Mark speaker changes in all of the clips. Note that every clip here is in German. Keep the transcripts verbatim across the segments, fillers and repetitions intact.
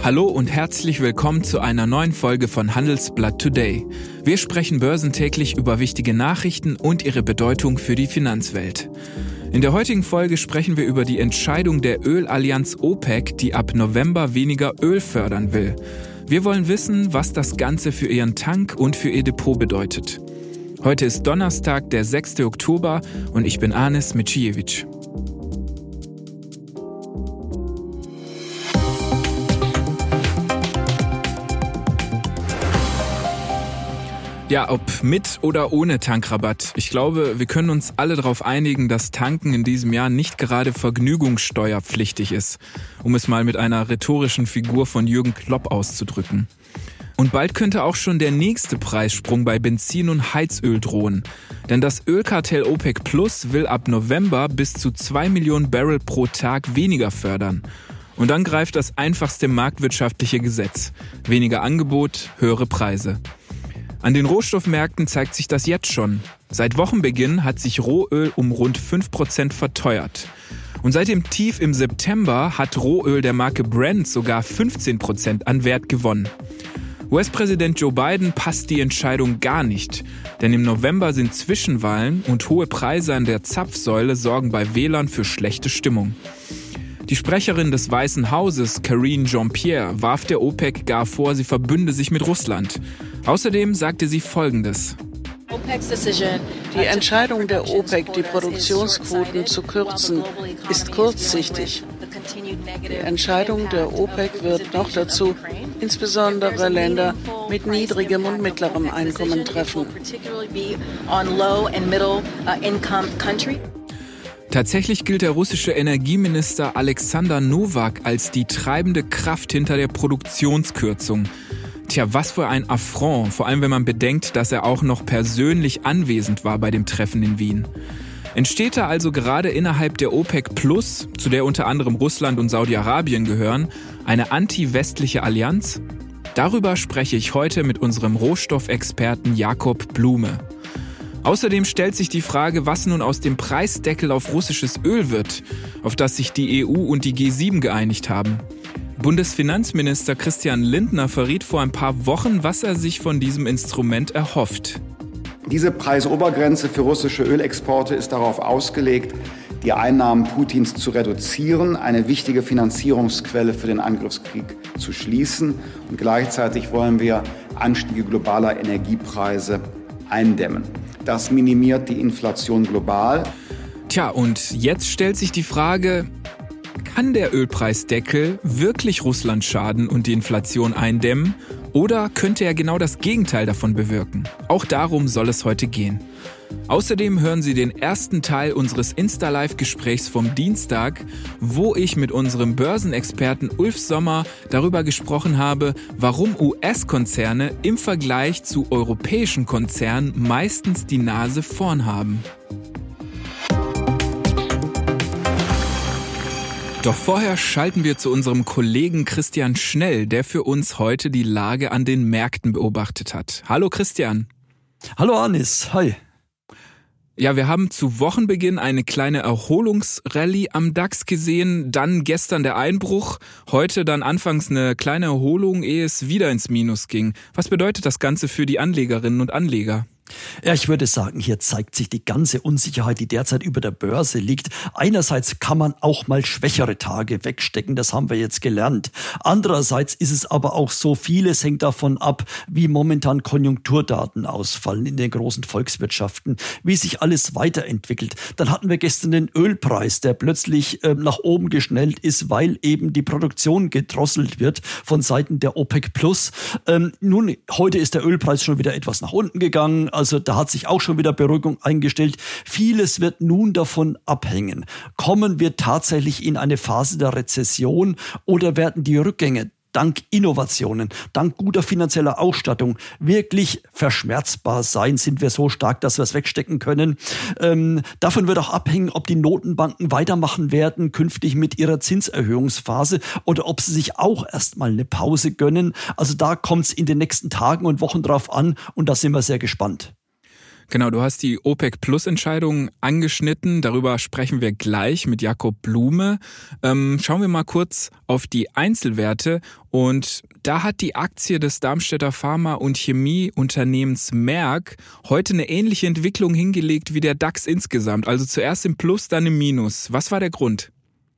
Speaker 1: Hallo und herzlich willkommen zu einer neuen Folge von Handelsblatt Today. Wir sprechen börsentäglich über wichtige Nachrichten und ihre Bedeutung für die Finanzwelt. In der heutigen Folge sprechen wir über die Entscheidung der Ölallianz OPEC, die ab November weniger Öl fördern will. Wir wollen wissen, was das Ganze für ihren Tank und für ihr Depot bedeutet. Heute ist Donnerstag, der sechster Oktober und ich bin Anis Micijevic. Ja, ob mit oder ohne Tankrabatt. Ich glaube, wir können uns alle darauf einigen, dass Tanken in diesem Jahr nicht gerade vergnügungssteuerpflichtig ist, um es mal mit einer rhetorischen Figur von Jürgen Klopp auszudrücken. Und bald könnte auch schon der nächste Preissprung bei Benzin und Heizöl drohen. Denn das Ölkartell OPEC Plus will ab November bis zu zwei Millionen Barrel pro Tag weniger fördern. Und dann greift das einfachste marktwirtschaftliche Gesetz. Weniger Angebot, höhere Preise. An den Rohstoffmärkten zeigt sich das jetzt schon. Seit Wochenbeginn hat sich Rohöl um rund fünf Prozent verteuert. Und seit dem Tief im September hat Rohöl der Marke Brent sogar fünfzehn Prozent an Wert gewonnen. U S-Präsident Joe Biden passt die Entscheidung gar nicht. Denn im November sind Zwischenwahlen und hohe Preise an der Zapfsäule sorgen bei Wählern für schlechte Stimmung. Die Sprecherin des Weißen Hauses, Karine Jean-Pierre, warf der OPEC gar vor, sie verbünde sich mit Russland. Außerdem sagte sie Folgendes.
Speaker 2: Die Entscheidung der OPEC, die Produktionsquoten zu kürzen, ist kurzsichtig. Die Entscheidung der OPEC wird noch dazu insbesondere Länder mit niedrigem und mittlerem Einkommen treffen.
Speaker 1: Tatsächlich gilt der russische Energieminister Alexander Nowak als die treibende Kraft hinter der Produktionskürzung. Tja, was für ein Affront, vor allem wenn man bedenkt, dass er auch noch persönlich anwesend war bei dem Treffen in Wien. Entsteht da also gerade innerhalb der OPEC Plus, zu der unter anderem Russland und Saudi-Arabien gehören, eine anti-westliche Allianz? Darüber spreche ich heute mit unserem Rohstoffexperten Jakob Blume. Außerdem stellt sich die Frage, was nun aus dem Preisdeckel auf russisches Öl wird, auf das sich die E U und die G sieben geeinigt haben. Bundesfinanzminister Christian Lindner verriet vor ein paar Wochen, was er sich von diesem Instrument erhofft.
Speaker 3: Diese Preisobergrenze für russische Ölexporte ist darauf ausgelegt, die Einnahmen Putins zu reduzieren, eine wichtige Finanzierungsquelle für den Angriffskrieg zu schließen. Und gleichzeitig wollen wir Anstiege globaler Energiepreise eindämmen. Das minimiert die Inflation global.
Speaker 1: Tja, und jetzt stellt sich die Frage, kann der Ölpreisdeckel wirklich Russland schaden und die Inflation eindämmen? Oder könnte er genau das Gegenteil davon bewirken? Auch darum soll es heute gehen. Außerdem hören Sie den ersten Teil unseres Insta-Live-Gesprächs vom Dienstag, wo ich mit unserem Börsenexperten Ulf Sommer darüber gesprochen habe, warum U S-Konzerne im Vergleich zu europäischen Konzernen meistens die Nase vorn haben. Doch vorher schalten wir zu unserem Kollegen Christian Schnell, der für uns heute die Lage an den Märkten beobachtet hat. Hallo Christian.
Speaker 4: Hallo Anis, hi.
Speaker 1: Ja, wir haben zu Wochenbeginn eine kleine Erholungsrallye am DAX gesehen, dann gestern der Einbruch, heute dann anfangs eine kleine Erholung, ehe es wieder ins Minus ging. Was bedeutet das Ganze für die Anlegerinnen und Anleger?
Speaker 4: Ja, ich würde sagen, hier zeigt sich die ganze Unsicherheit, die derzeit über der Börse liegt. Einerseits kann man auch mal schwächere Tage wegstecken, das haben wir jetzt gelernt. Andererseits ist es aber auch so, vieles hängt davon ab, wie momentan Konjunkturdaten ausfallen in den großen Volkswirtschaften, wie sich alles weiterentwickelt. Dann hatten wir gestern den Ölpreis, der plötzlich äh, nach oben geschnellt ist, weil eben die Produktion gedrosselt wird von Seiten der OPEC Plus. Ähm, nun, heute ist der Ölpreis schon wieder etwas nach unten gegangen. Also da hat sich auch schon wieder Beruhigung eingestellt. Vieles wird nun davon abhängen. Kommen wir tatsächlich in eine Phase der Rezession oder werden die Rückgänge dank Innovationen, dank guter finanzieller Ausstattung wirklich verschmerzbar sein? Sind wir so stark, dass wir es wegstecken können? Ähm, davon wird auch abhängen, ob die Notenbanken weitermachen werden, künftig mit ihrer Zinserhöhungsphase oder ob sie sich auch erstmal eine Pause gönnen. Also da kommt es in den nächsten Tagen und Wochen drauf an und da sind wir sehr gespannt.
Speaker 1: Genau, du hast die OPEC-Plus-Entscheidung angeschnitten. Darüber sprechen wir gleich mit Jakob Blume. Ähm, schauen wir mal kurz auf die Einzelwerte. Und da hat die Aktie des Darmstädter Pharma- und Chemieunternehmens Merck heute eine ähnliche Entwicklung hingelegt wie der DAX insgesamt. Also zuerst im Plus, dann im Minus. Was war der Grund?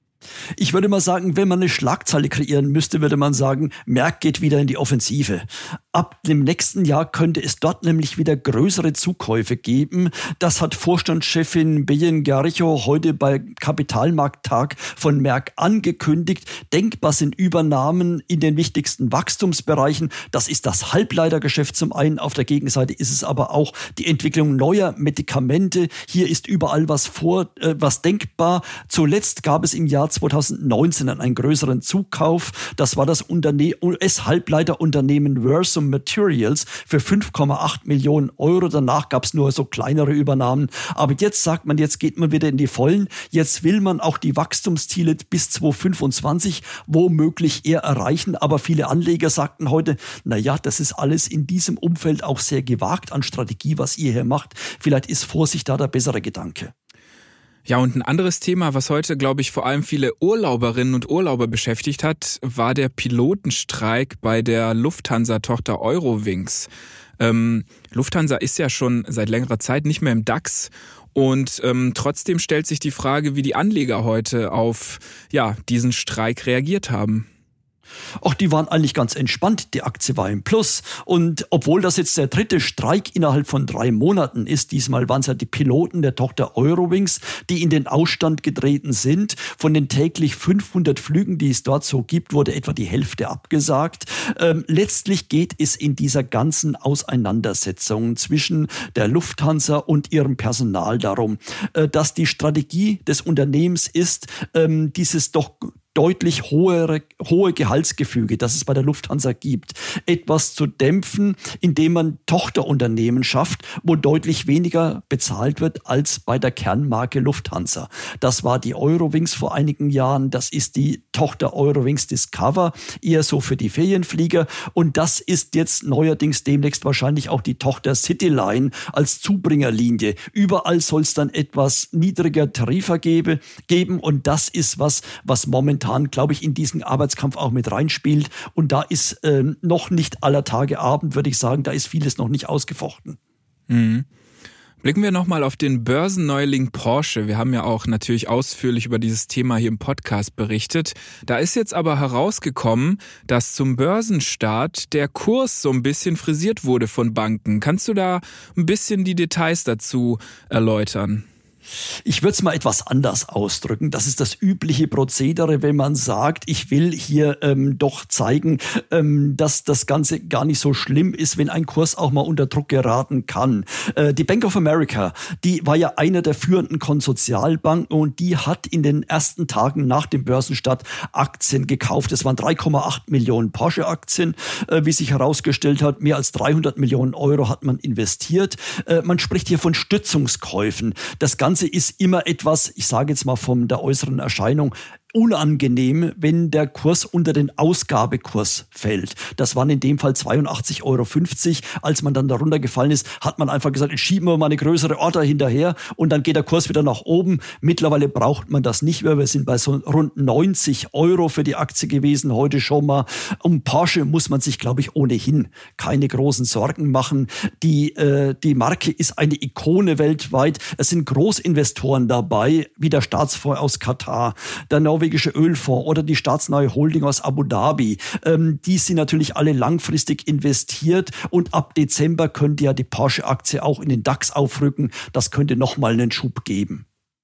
Speaker 4: Ich würde mal sagen, wenn man eine Schlagzeile kreieren müsste, würde man sagen, Merck geht wieder in die Offensive. Ab dem nächsten Jahr könnte es dort nämlich wieder größere Zukäufe geben. Das hat Vorstandschefin Beyen Garicho heute bei Kapitalmarkttag von Merck angekündigt. Denkbar sind Übernahmen in den wichtigsten Wachstumsbereichen. Das ist das Halbleitergeschäft zum einen. Auf der Gegenseite ist es aber auch die Entwicklung neuer Medikamente. Hier ist überall was vor, äh, was denkbar. Zuletzt gab es im Jahr zweitausendneunzehn einen größeren Zukauf. Das war das U S-Halbleiterunternehmen Versum Materials für fünf Komma acht Millionen Euro. Danach gab es nur so kleinere Übernahmen. Aber jetzt sagt man, jetzt geht man wieder in die Vollen. Jetzt will man auch die Wachstumsziele bis zweitausendfünfundzwanzig womöglich eher erreichen. Aber viele Anleger sagten heute, na ja, das ist alles in diesem Umfeld auch sehr gewagt an Strategie, was ihr hier macht. Vielleicht ist Vorsicht da der bessere Gedanke.
Speaker 1: Ja, und ein anderes Thema, was heute, glaube ich, vor allem viele Urlauberinnen und Urlauber beschäftigt hat, war der Pilotenstreik bei der Lufthansa-Tochter Eurowings. Ähm, Lufthansa ist ja schon seit längerer Zeit nicht mehr im DAX und ähm, trotzdem stellt sich die Frage, wie die Anleger heute auf ja, diesen Streik reagiert haben.
Speaker 4: Auch die waren eigentlich ganz entspannt. Die Aktie war im Plus. Und obwohl das jetzt der dritte Streik innerhalb von drei Monaten ist, diesmal waren es ja die Piloten der Tochter Eurowings, die in den Ausstand getreten sind. Von den täglich fünfhundert Flügen, die es dort so gibt, wurde etwa die Hälfte abgesagt. Ähm, letztlich geht es in dieser ganzen Auseinandersetzung zwischen der Lufthansa und ihrem Personal darum, äh, dass die Strategie des Unternehmens ist, ähm, dieses doch deutlich hohe, hohe Gehaltsgefüge, das es bei der Lufthansa gibt, etwas zu dämpfen, indem man Tochterunternehmen schafft, wo deutlich weniger bezahlt wird als bei der Kernmarke Lufthansa. Das war die Eurowings vor einigen Jahren, das ist die Tochter Eurowings Discover, eher so für die Ferienflieger, und das ist jetzt neuerdings demnächst wahrscheinlich auch die Tochter Cityline als Zubringerlinie. Überall soll es dann etwas niedriger Tarife gebe, geben und das ist was, was momentan glaube ich, in diesen Arbeitskampf auch mit reinspielt. Und da ist ähm, noch nicht aller Tage Abend, würde ich sagen, da ist vieles noch nicht ausgefochten.
Speaker 1: Mhm. Blicken wir nochmal auf den Börsenneuling Porsche. Wir haben ja auch natürlich ausführlich über dieses Thema hier im Podcast berichtet. Da ist jetzt aber herausgekommen, dass zum Börsenstart der Kurs so ein bisschen frisiert wurde von Banken. Kannst du da ein bisschen die Details dazu erläutern?
Speaker 4: Ich würde es mal etwas anders ausdrücken. Das ist das übliche Prozedere, wenn man sagt, ich will hier ähm, doch zeigen, ähm, dass das Ganze gar nicht so schlimm ist, wenn ein Kurs auch mal unter Druck geraten kann. Äh, die Bank of America, die war ja einer der führenden Konsortialbanken und die hat in den ersten Tagen nach dem Börsenstart Aktien gekauft. Es waren drei Komma acht Millionen Porsche-Aktien, äh, wie sich herausgestellt hat. Mehr als dreihundert Millionen Euro hat man investiert. Äh, man spricht hier von Stützungskäufen. Das Ganze ist immer etwas, ich sage jetzt mal von der äußeren Erscheinung, unangenehm, wenn der Kurs unter den Ausgabekurs fällt. Das waren in dem Fall zweiundachtzig Euro fünfzig. Als man dann darunter gefallen ist, hat man einfach gesagt, jetzt schieben wir mal eine größere Order hinterher und dann geht der Kurs wieder nach oben. Mittlerweile braucht man das nicht mehr. Wir sind bei so rund neunzig Euro für die Aktie gewesen, heute schon mal. Um Porsche muss man sich, glaube ich, ohnehin keine großen Sorgen machen. Die, äh, die Marke ist eine Ikone weltweit. Es sind Großinvestoren dabei, wie der Staatsfonds aus Katar, der norwegische Ölfonds oder die staatsnahe Holding aus Abu Dhabi. Ähm, die sind natürlich alle langfristig investiert und ab Dezember könnte ja die Porsche-Aktie auch in den DAX aufrücken. Das könnte nochmal einen Schub geben.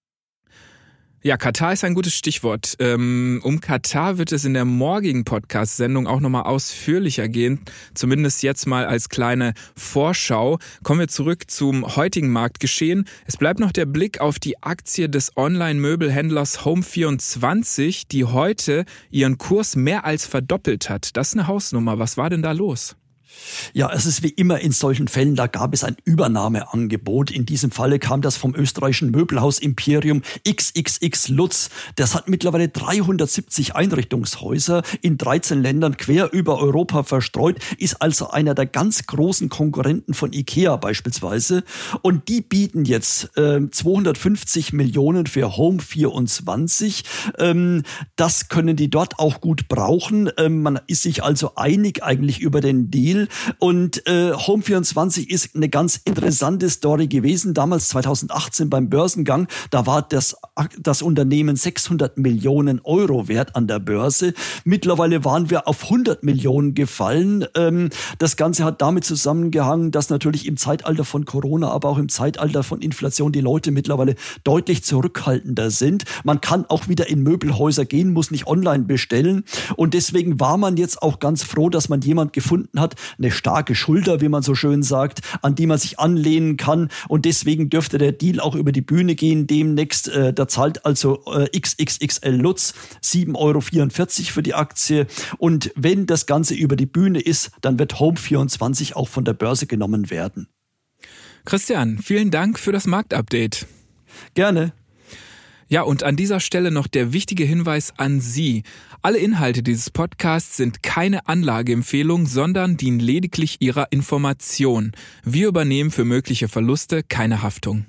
Speaker 1: Ja, Katar ist ein gutes Stichwort. Um Katar wird es in der morgigen Podcast-Sendung auch nochmal ausführlicher gehen. Zumindest jetzt mal als kleine Vorschau. Kommen wir zurück zum heutigen Marktgeschehen. Es bleibt noch der Blick auf die Aktie des Online-Möbelhändlers Home vierundzwanzig, die heute ihren Kurs mehr als verdoppelt hat. Das ist eine Hausnummer. Was war denn da los?
Speaker 4: Ja, es ist wie immer in solchen Fällen, da gab es ein Übernahmeangebot. In diesem Falle kam das vom österreichischen Möbelhaus Imperium X X X Lutz. Das hat mittlerweile dreihundertsiebzig Einrichtungshäuser in dreizehn Ländern quer über Europa verstreut, ist also einer der ganz großen Konkurrenten von IKEA beispielsweise. Und die bieten jetzt äh, zweihundertfünfzig Millionen für Home vierundzwanzig. Ähm, das können die dort auch gut brauchen. Ähm, man ist sich also einig eigentlich über den Deal. Und äh, Home vierundzwanzig ist eine ganz interessante Story gewesen. Damals zweitausendachtzehn beim Börsengang, da war das, das Unternehmen sechshundert Millionen Euro wert an der Börse. Mittlerweile waren wir auf hundert Millionen gefallen. Ähm, das Ganze hat damit zusammengehangen, dass natürlich im Zeitalter von Corona, aber auch im Zeitalter von Inflation die Leute mittlerweile deutlich zurückhaltender sind. Man kann auch wieder in Möbelhäuser gehen, muss nicht online bestellen. Und deswegen war man jetzt auch ganz froh, dass man jemand gefunden hat, eine starke Schulter, wie man so schön sagt, an die man sich anlehnen kann. Und deswegen dürfte der Deal auch über die Bühne gehen demnächst. Äh, da zahlt also äh, X X X L Lutz sieben Euro vierundvierzig für die Aktie. Und wenn das Ganze über die Bühne ist, dann wird Home vierundzwanzig auch von der Börse genommen werden.
Speaker 1: Christian, vielen Dank für das Marktupdate.
Speaker 4: Gerne.
Speaker 1: Ja, und an dieser Stelle noch der wichtige Hinweis an Sie. Alle Inhalte dieses Podcasts sind keine Anlageempfehlung, sondern dienen lediglich Ihrer Information. Wir übernehmen für mögliche Verluste keine Haftung.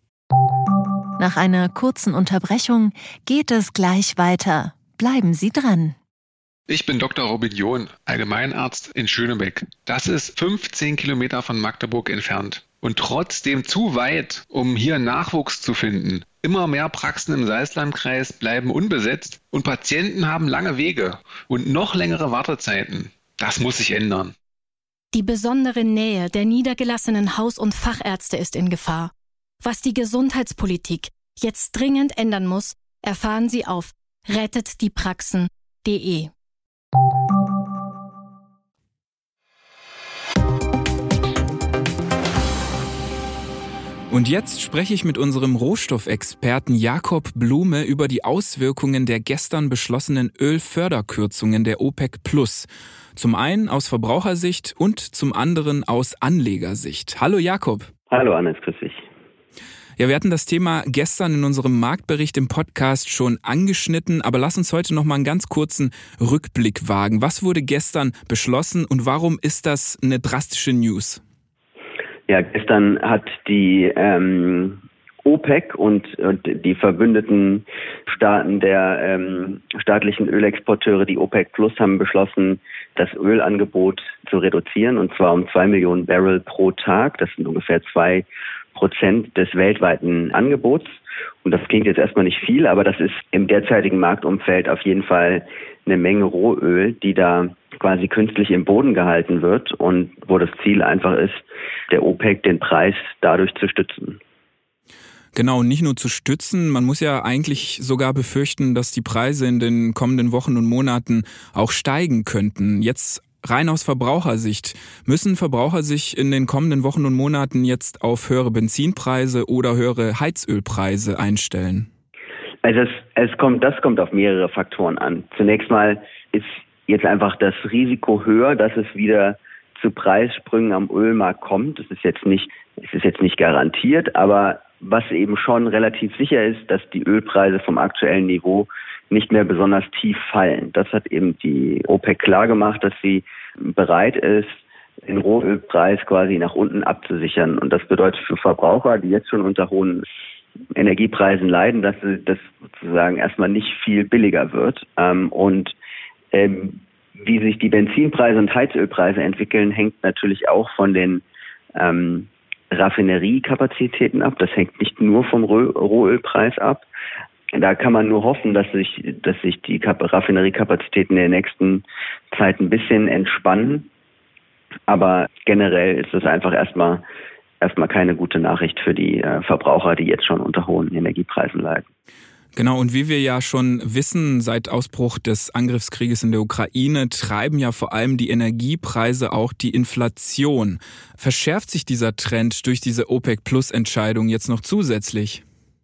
Speaker 5: Nach einer kurzen Unterbrechung geht es gleich weiter. Bleiben Sie dran.
Speaker 6: Ich bin Doktor Robin John, Allgemeinarzt in Schönebeck. Das ist fünfzehn Kilometer von Magdeburg entfernt. Und trotzdem zu weit, um hier Nachwuchs zu finden. Immer mehr Praxen im Salzlandkreis bleiben unbesetzt und Patienten haben lange Wege und noch längere Wartezeiten. Das muss sich ändern.
Speaker 7: Die besondere Nähe der niedergelassenen Haus- und Fachärzte ist in Gefahr. Was die Gesundheitspolitik jetzt dringend ändern muss, erfahren Sie auf rettet die praxen punkt de.
Speaker 1: Und jetzt spreche ich mit unserem Rohstoffexperten Jakob Blume über die Auswirkungen der gestern beschlossenen Ölförderkürzungen der OPEC Plus. Zum einen aus Verbrauchersicht und zum anderen aus Anlegersicht. Hallo Jakob.
Speaker 8: Hallo Hannes, grüß dich.
Speaker 1: Ja, wir hatten das Thema gestern in unserem Marktbericht im Podcast schon angeschnitten, aber lass uns heute noch mal einen ganz kurzen Rückblick wagen. Was wurde gestern beschlossen und warum ist das eine drastische News?
Speaker 8: Ja, gestern hat die ähm, OPEC und, und die verbündeten Staaten der ähm, staatlichen Ölexporteure, die OPEC Plus, haben beschlossen, das Ölangebot zu reduzieren, und zwar um zwei Millionen Barrel pro Tag. Das sind ungefähr zwei Prozent des weltweiten Angebots. Und das klingt jetzt erstmal nicht viel, aber das ist im derzeitigen Marktumfeld auf jeden Fall eine Menge Rohöl, die da quasi künstlich im Boden gehalten wird und wo das Ziel einfach ist, der OPEC den Preis dadurch zu stützen.
Speaker 1: Genau, nicht nur zu stützen, man muss ja eigentlich sogar befürchten, dass die Preise in den kommenden Wochen und Monaten auch steigen könnten. Jetzt rein aus Verbrauchersicht, müssen Verbraucher sich in den kommenden Wochen und Monaten jetzt auf höhere Benzinpreise oder höhere Heizölpreise einstellen?
Speaker 8: Also es, es kommt, das kommt auf mehrere Faktoren an. Zunächst mal ist jetzt einfach das Risiko höher, dass es wieder zu Preissprüngen am Ölmarkt kommt. Es ist jetzt nicht, es ist jetzt nicht garantiert, aber was eben schon relativ sicher ist, dass die Ölpreise vom aktuellen Niveau nicht mehr besonders tief fallen. Das hat eben die OPEC klar gemacht, dass sie bereit ist, den Rohölpreis quasi nach unten abzusichern. Und das bedeutet für Verbraucher, die jetzt schon unter hohen Energiepreisen leiden, dass das sozusagen erstmal nicht viel billiger wird. Und ähm, wie sich die Benzinpreise und Heizölpreise entwickeln, hängt natürlich auch von den ähm, Raffineriekapazitäten ab. Das hängt nicht nur vom Roh- Rohölpreis ab. Da kann man nur hoffen, dass sich, dass sich die Raffineriekapazitäten in der nächsten Zeit ein bisschen entspannen. Aber generell ist es einfach erstmal erstmal keine gute Nachricht für die äh, Verbraucher, die jetzt schon unter hohen Energiepreisen leiden.
Speaker 1: Genau, und wie wir ja schon wissen, seit Ausbruch des Angriffskrieges in der Ukraine treiben ja vor allem die Energiepreise auch die Inflation. Verschärft sich dieser Trend durch diese OPEC-Plus-Entscheidung jetzt noch zusätzlich?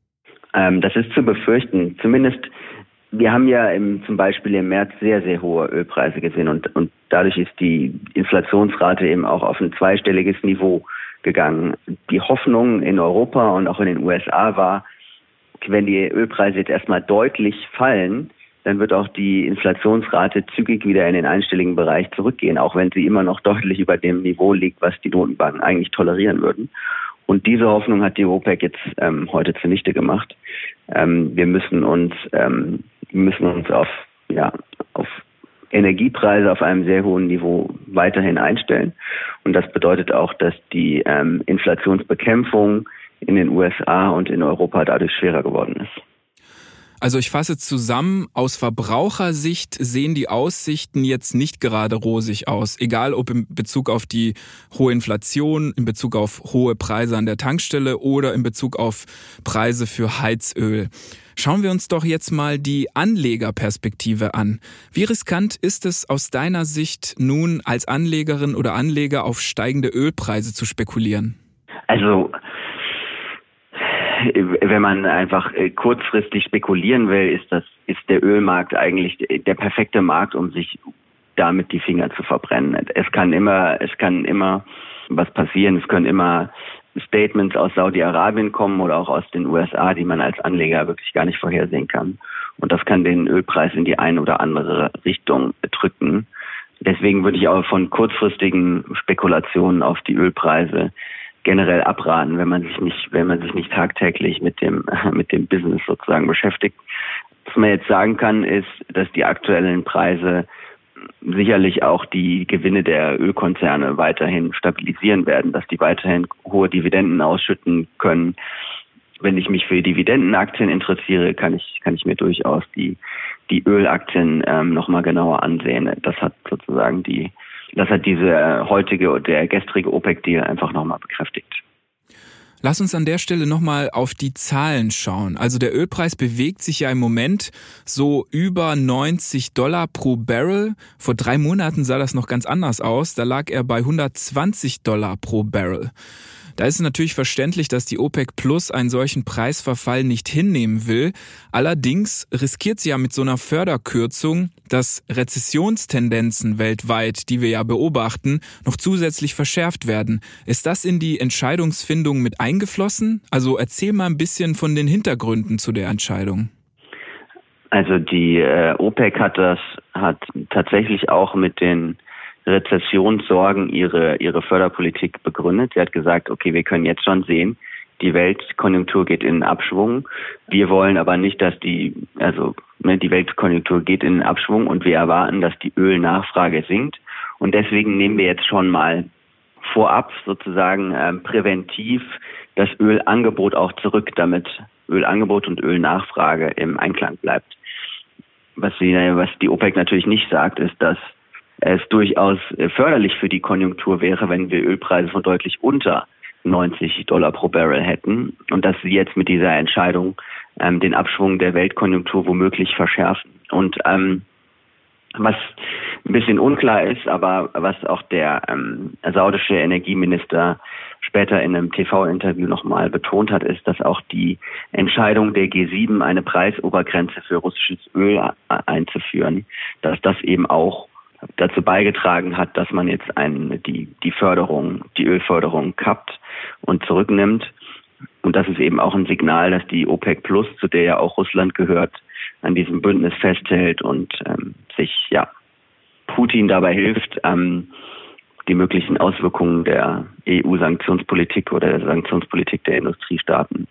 Speaker 8: Ähm, das ist zu befürchten. Zumindest, wir haben ja im, zum Beispiel im März sehr, sehr hohe Ölpreise gesehen und, und dadurch ist die Inflationsrate eben auch auf ein zweistelliges Niveau gegangen. Die Hoffnung in Europa und auch in den U S A war, wenn die Ölpreise jetzt erstmal deutlich fallen, dann wird auch die Inflationsrate zügig wieder in den einstelligen Bereich zurückgehen, auch wenn sie immer noch deutlich über dem Niveau liegt, was die Notenbanken eigentlich tolerieren würden. Und diese Hoffnung hat die OPEC jetzt ähm, heute zunichte gemacht. Ähm, wir müssen uns, ähm, müssen uns auf, ja, auf Energiepreise auf einem sehr hohen Niveau weiterhin einstellen. Und das bedeutet auch, dass die ähm, Inflationsbekämpfung in den U S A und in Europa dadurch schwerer geworden ist.
Speaker 1: Also ich fasse zusammen, aus Verbrauchersicht sehen die Aussichten jetzt nicht gerade rosig aus. Egal ob in Bezug auf die hohe Inflation, in Bezug auf hohe Preise an der Tankstelle oder in Bezug auf Preise für Heizöl. Schauen wir uns doch jetzt mal die Anlegerperspektive an. Wie riskant ist es aus deiner Sicht nun als Anlegerin oder Anleger auf steigende Ölpreise zu spekulieren?
Speaker 8: Also wenn man einfach kurzfristig spekulieren will, ist das, ist der Ölmarkt eigentlich der perfekte Markt, um sich damit die Finger zu verbrennen. Es kann immer, es kann immer was passieren. Es können immer Statements aus Saudi-Arabien kommen oder auch aus den U S A, die man als Anleger wirklich gar nicht vorhersehen kann. Und das kann den Ölpreis in die eine oder andere Richtung drücken. Deswegen würde ich auch von kurzfristigen Spekulationen auf die Ölpreise generell abraten, wenn man sich nicht, wenn man sich nicht tagtäglich mit dem, mit dem Business sozusagen beschäftigt. Was man jetzt sagen kann, ist, dass die aktuellen Preise sicherlich auch die Gewinne der Ölkonzerne weiterhin stabilisieren werden, dass die weiterhin hohe Dividenden ausschütten können. Wenn ich mich für Dividendenaktien interessiere, kann ich, kann ich mir durchaus die, die Ölaktien ähm, nochmal genauer ansehen. Das hat sozusagen die Das hat diese heutige, der gestrige OPEC-Deal einfach nochmal bekräftigt.
Speaker 1: Lass uns an der Stelle nochmal auf die Zahlen schauen. Also der Ölpreis bewegt sich ja im Moment so über neunzig Dollar pro Barrel. Vor drei Monaten sah das noch ganz anders aus. Da lag er bei hundertzwanzig Dollar pro Barrel. Da ist es natürlich verständlich, dass die OPEC Plus einen solchen Preisverfall nicht hinnehmen will. Allerdings riskiert sie ja mit so einer Förderkürzung, dass Rezessionstendenzen weltweit, die wir ja beobachten, noch zusätzlich verschärft werden. Ist das in die Entscheidungsfindung mit eingeflossen? Also erzähl mal ein bisschen von den Hintergründen zu der Entscheidung.
Speaker 8: Also die äh, OPEC hat das hat tatsächlich auch mit den Rezessionssorgen ihre ihre Förderpolitik begründet. Sie hat gesagt, okay, wir können jetzt schon sehen, die Weltkonjunktur geht in Abschwung. Wir wollen aber nicht, dass die, also ne, die Weltkonjunktur geht in Abschwung und wir erwarten, dass die Ölnachfrage sinkt. Und deswegen nehmen wir jetzt schon mal vorab sozusagen ähm, präventiv das Ölangebot auch zurück, damit Ölangebot und Ölnachfrage im Einklang bleibt. Was die, was die OPEC natürlich nicht sagt, ist, dass es durchaus förderlich für die Konjunktur wäre, wenn wir Ölpreise von deutlich unter neunzig Dollar pro Barrel hätten und dass sie jetzt mit dieser Entscheidung ähm, den Abschwung der Weltkonjunktur womöglich verschärfen. Und ähm, was ein bisschen unklar ist, aber was auch der ähm, saudische Energieminister später in einem T V-Interview nochmal betont hat, ist, dass auch die Entscheidung der G sieben, eine Preisobergrenze für russisches Öl einzuführen, dass das eben auch dazu beigetragen hat, dass man jetzt ein, die, die Förderung, die Ölförderung kappt und zurücknimmt. Und das ist eben auch ein Signal, dass die OPEC Plus, zu der ja auch Russland gehört, an diesem Bündnis festhält und ähm, sich ja Putin dabei hilft, ähm, die möglichen Auswirkungen der E U-Sanktionspolitik oder der Sanktionspolitik der Industriestaaten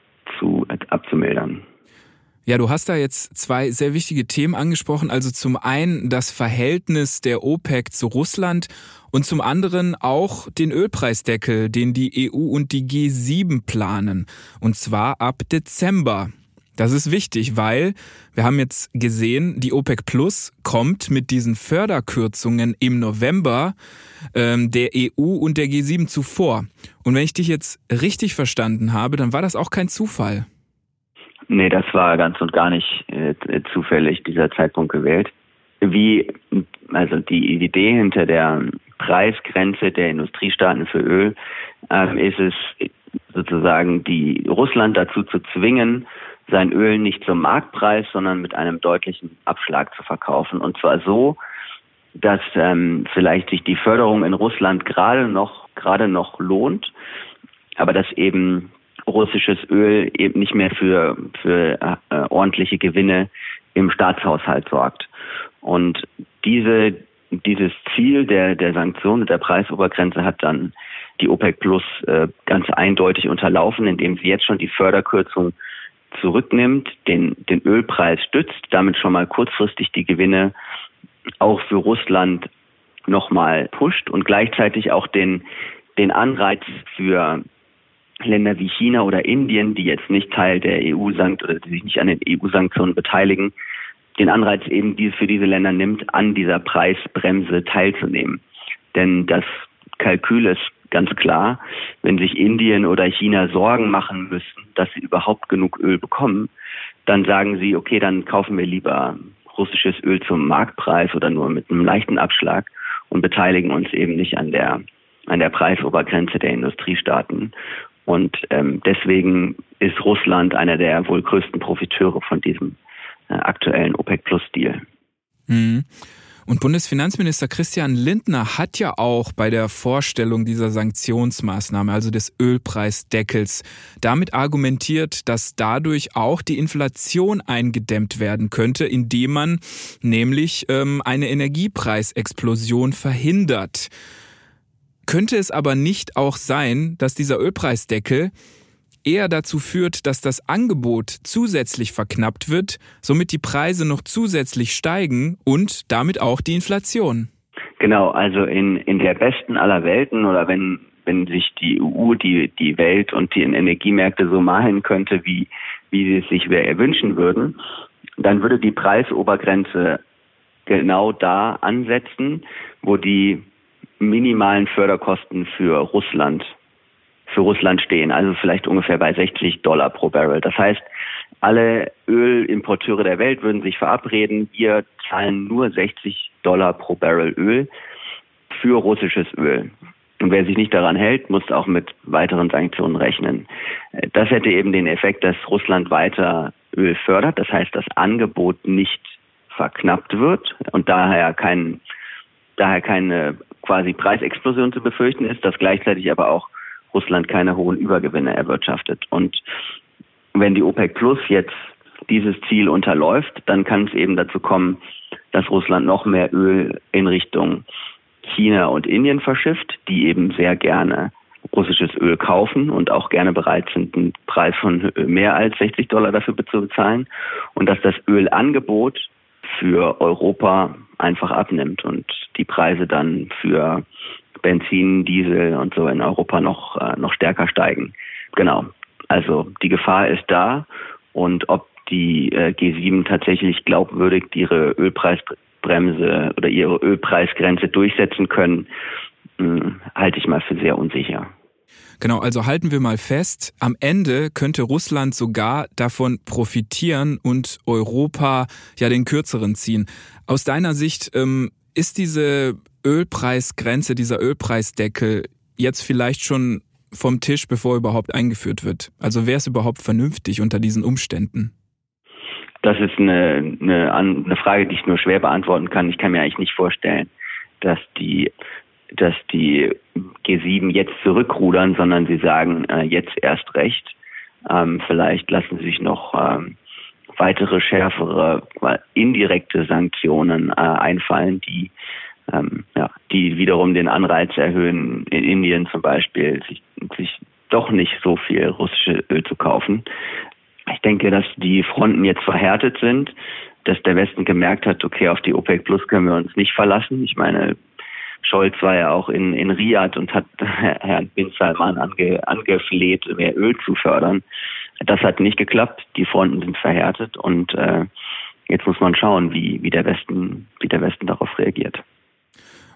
Speaker 8: zu äh, abzumildern.
Speaker 1: Ja, du hast da jetzt zwei sehr wichtige Themen angesprochen. Also zum einen das Verhältnis der OPEC zu Russland und zum anderen auch den Ölpreisdeckel, den die E U und die G sieben planen. Und zwar ab Dezember. Das ist wichtig, weil wir haben jetzt gesehen, die OPEC Plus kommt mit diesen Förderkürzungen im November ähm, der E U und der G sieben zuvor. Und wenn ich dich jetzt richtig verstanden habe, dann war das auch kein Zufall.
Speaker 8: Nee, das war ganz und gar nicht äh, zufällig, dieser Zeitpunkt gewählt. Wie, also die Idee hinter der Preisgrenze der Industriestaaten für Öl ähm, ist es sozusagen, die Russland dazu zu zwingen, sein Öl nicht zum Marktpreis, sondern mit einem deutlichen Abschlag zu verkaufen. Und zwar so, dass ähm, vielleicht sich die Förderung in Russland gerade noch gerade noch lohnt, aber dass eben russisches Öl eben nicht mehr für für äh, ordentliche Gewinne im Staatshaushalt sorgt. Und diese dieses Ziel der der Sanktionen, der Preisobergrenze hat dann die OPEC Plus äh, ganz eindeutig unterlaufen, indem sie jetzt schon die Förderkürzung zurücknimmt, den den Ölpreis stützt, damit schon mal kurzfristig die Gewinne auch für Russland nochmal pusht und gleichzeitig auch den den Anreiz für Länder wie China oder Indien, die jetzt nicht Teil der E U sind oder die sich nicht an den E U-Sanktionen beteiligen, den Anreiz eben die für diese Länder nimmt, an dieser Preisbremse teilzunehmen. Denn das Kalkül ist ganz klar, wenn sich Indien oder China Sorgen machen müssen, dass sie überhaupt genug Öl bekommen, dann sagen sie, okay, dann kaufen wir lieber russisches Öl zum Marktpreis oder nur mit einem leichten Abschlag und beteiligen uns eben nicht an der an der Preisobergrenze der Industriestaaten. Und ähm, deswegen ist Russland einer der wohl größten Profiteure von diesem äh, aktuellen OPEC-Plus-Deal.
Speaker 1: Mhm. Und Bundesfinanzminister Christian Lindner hat ja auch bei der Vorstellung dieser Sanktionsmaßnahme, also des Ölpreisdeckels, damit argumentiert, dass dadurch auch die Inflation eingedämmt werden könnte, indem man nämlich ähm, eine Energiepreisexplosion verhindert. Könnte es aber nicht auch sein, dass dieser Ölpreisdeckel eher dazu führt, dass das Angebot zusätzlich verknappt wird, somit die Preise noch zusätzlich steigen und damit auch die Inflation?
Speaker 8: Genau, also in, in der besten aller Welten oder wenn, wenn sich die E U, die, die Welt und die Energiemärkte so malen könnte, wie, wie sie es sich wünschen würden, dann würde die Preisobergrenze genau da ansetzen, wo die minimalen Förderkosten für Russland für Russland stehen, also vielleicht ungefähr bei sechzig Dollar pro Barrel. Das heißt, alle Ölimporteure der Welt würden sich verabreden, wir zahlen nur sechzig Dollar pro Barrel Öl für russisches Öl. Und wer sich nicht daran hält, muss auch mit weiteren Sanktionen rechnen. Das hätte eben den Effekt, dass Russland weiter Öl fördert, das heißt, das Angebot nicht verknappt wird und daher kein, daher keine quasi Preisexplosion zu befürchten ist, dass gleichzeitig aber auch Russland keine hohen Übergewinne erwirtschaftet. Und wenn die OPEC Plus jetzt dieses Ziel unterläuft, dann kann es eben dazu kommen, dass Russland noch mehr Öl in Richtung China und Indien verschifft, die eben sehr gerne russisches Öl kaufen und auch gerne bereit sind, einen Preis von mehr als sechzig Dollar dafür zu bezahlen. Und dass das Ölangebot für Europa einfach abnimmt und die Preise dann für Benzin, Diesel und so in Europa noch äh, noch stärker steigen. Genau. Also die Gefahr ist da und ob die äh, G sieben tatsächlich glaubwürdig ihre Ölpreisbremse oder ihre Ölpreisgrenze durchsetzen können, mh, halte ich mal für sehr unsicher.
Speaker 1: Genau, also halten wir mal fest, am Ende könnte Russland sogar davon profitieren und Europa ja den Kürzeren ziehen. Aus deiner Sicht, ähm, ist diese Ölpreisgrenze, dieser Ölpreisdeckel jetzt vielleicht schon vom Tisch, bevor er überhaupt eingeführt wird? Also wäre es überhaupt vernünftig unter diesen Umständen?
Speaker 8: Das ist eine, eine, eine Frage, die ich nur schwer beantworten kann. Ich kann mir eigentlich nicht vorstellen, dass die, dass die G sieben jetzt zurückrudern, sondern sie sagen äh, jetzt erst recht. Ähm, vielleicht lassen sie sich noch ähm, weitere schärfere indirekte Sanktionen äh, einfallen, die ähm, ja, die wiederum den Anreiz erhöhen, in Indien zum Beispiel sich, sich doch nicht so viel russisches Öl zu kaufen. Ich denke, dass die Fronten jetzt verhärtet sind, dass der Westen gemerkt hat, okay, auf die OPEC Plus können wir uns nicht verlassen. Ich meine, Scholz war ja auch in, in Riyadh und hat Herrn Bin Salman ange, angefleht, mehr Öl zu fördern. Das hat nicht geklappt. Die Fronten sind verhärtet und äh, jetzt muss man schauen, wie, wie der Westen, wie der Westen darauf reagiert.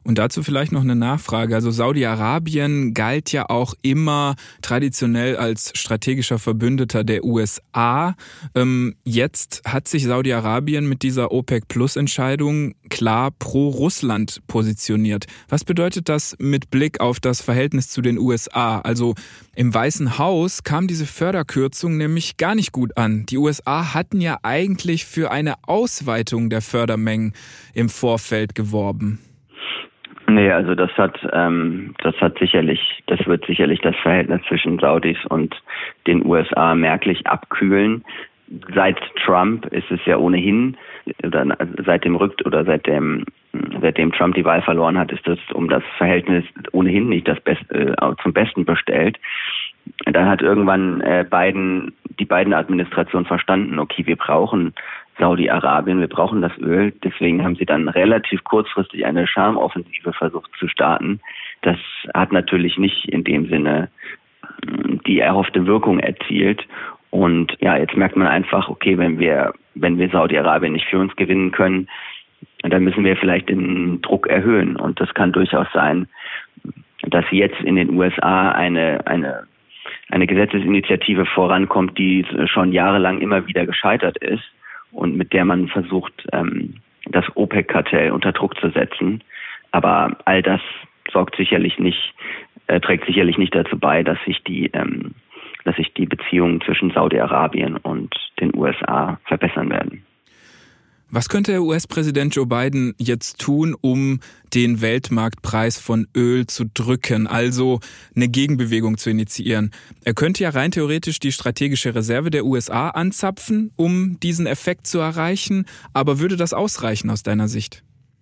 Speaker 1: Und dazu vielleicht noch eine Nachfrage. Also Saudi-Arabien galt ja auch immer traditionell als strategischer Verbündeter der U S A. Ähm, jetzt hat sich Saudi-Arabien mit dieser OPEC-Plus-Entscheidung klar pro Russland positioniert. Was bedeutet das mit Blick auf das Verhältnis zu den U S A? Also im Weißen Haus kam diese Förderkürzung nämlich gar nicht gut an. Die U S A hatten ja eigentlich für eine Ausweitung der Fördermengen im Vorfeld geworben.
Speaker 8: Nee, also das hat, ähm, das hat sicherlich, das wird sicherlich das Verhältnis zwischen Saudis und den U S A merklich abkühlen. Seit Trump ist es ja ohnehin, oder seit dem Rückt oder seitdem, seitdem Trump die Wahl verloren hat, ist das um das Verhältnis ohnehin nicht das Beste, äh, zum Besten bestellt. Dann hat irgendwann äh, Biden, die Biden-Administration verstanden, okay, wir brauchen Saudi-Arabien, wir brauchen das Öl. Deswegen haben sie dann relativ kurzfristig eine Charmoffensive versucht zu starten. Das hat natürlich nicht in dem Sinne die erhoffte Wirkung erzielt. Und ja, jetzt merkt man einfach, okay, wenn wir, wenn wir Saudi-Arabien nicht für uns gewinnen können, dann müssen wir vielleicht den Druck erhöhen. Und das kann durchaus sein, dass jetzt in den U S A eine, eine, eine Gesetzesinitiative vorankommt, die schon jahrelang immer wieder gescheitert ist und mit der man versucht, ähm, das OPEC-Kartell unter Druck zu setzen. Aber all das sorgt sicherlich nicht, äh, trägt sicherlich nicht dazu bei, dass sich die, ähm, dass sich die Beziehungen zwischen Saudi-Arabien und den U S A verbessern werden.
Speaker 1: Was könnte U S-Präsident Joe Biden jetzt tun, um den Weltmarktpreis von Öl zu drücken, also eine Gegenbewegung zu initiieren? Er könnte ja rein theoretisch die strategische Reserve der U S A anzapfen, um diesen Effekt zu erreichen. Aber würde das ausreichen aus deiner Sicht?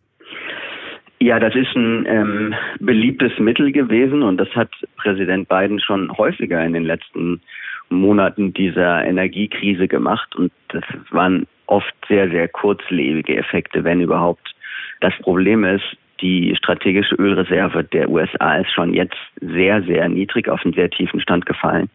Speaker 8: Ja, das ist ein ähm, beliebtes Mittel gewesen und das hat Präsident Biden schon häufiger in den letzten Monaten dieser Energiekrise gemacht und das waren oft sehr, sehr kurzlebige Effekte, wenn überhaupt. Das Problem ist, die strategische Ölreserve der U S A ist schon jetzt sehr, sehr niedrig auf einen sehr tiefen Stand gefallen.